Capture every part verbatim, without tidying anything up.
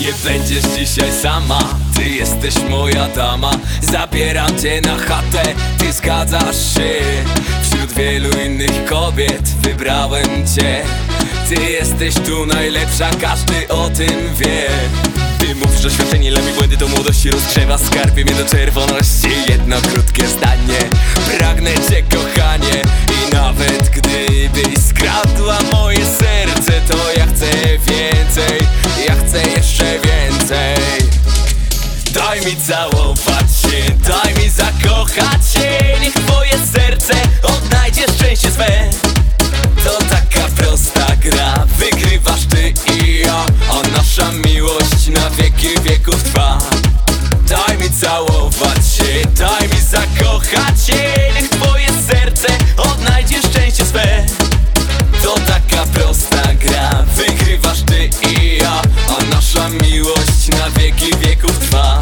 Nie będziesz dzisiaj sama, ty jesteś moja dama. Zabieram cię na chatę, ty zgadzasz się. Wśród wielu innych kobiet wybrałem cię. Ty jesteś tu najlepsza, każdy o tym wie. Ty mówisz doświadczenie, lepiej błędy to młodości rozgrzewa. Skarbie mnie do czerwoności, jedno krótkie zdanie. Pragnę cię, kochanie, i nawet gdybyś skradła moje serce, to ja chcę więcej, ja chcę jeszcze więcej. Daj mi całować się, daj mi zakochać się. Niech twoje serce odnajdzie szczęście swe. To taka prosta gra, wygrywasz ty i ja, a nasza miłość na wieki wieków trwa. Daj mi całować się, daj mi zakochać się. Niech twoje serce odnajdzie szczęście swe. To taka prosta gra, wygrywasz ty i ja, a nasza miłość na wieki wieków trwa.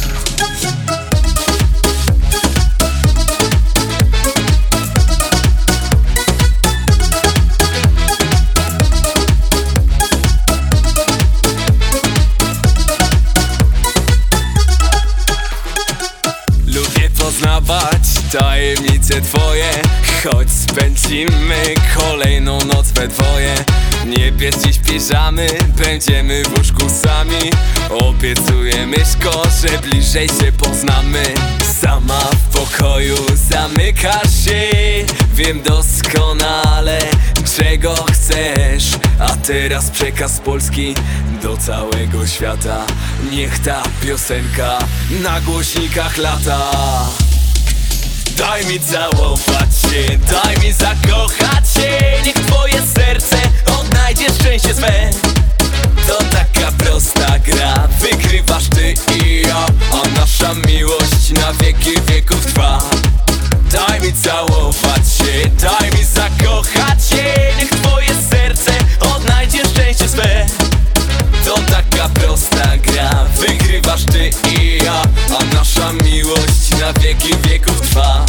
Lubię poznawać tajemnice twoje, choć spędzimy kolejną noc we dwoje. Nie bierz dziś piżamy, będziemy w łóżku sami. Obiecuję, myszko, że bliżej się poznamy. Sama w pokoju zamykasz się, wiem doskonale, czego chcesz. A teraz przekaz z Polski do całego świata. Niech ta piosenka na głośnikach lata. Daj mi całować się, daj mi zakochać się. Niech twoje serce odnajdzie szczęście swe. To taka prosta gra, wygrywasz ty i ja, a nasza miłość na wieki wieków trwa. Daj mi całować się, daj mi zakochać się. Niech twoje serce odnajdzie szczęście swe. To taka prosta gra, wygrywasz ty i ja, a nasza miłość na wieki wieków trwa.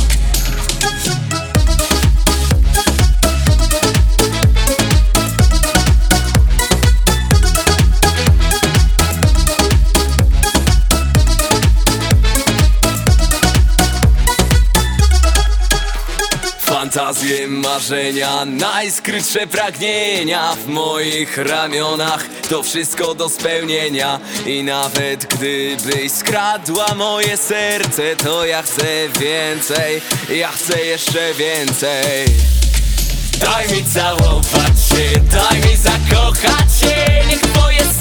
Fantazje, marzenia, najskrytsze pragnienia w moich ramionach. To wszystko do spełnienia. I nawet gdybyś skradła moje serce, to ja chcę więcej, ja chcę jeszcze więcej. Daj mi całować się, daj mi zakochać się. Niech twoje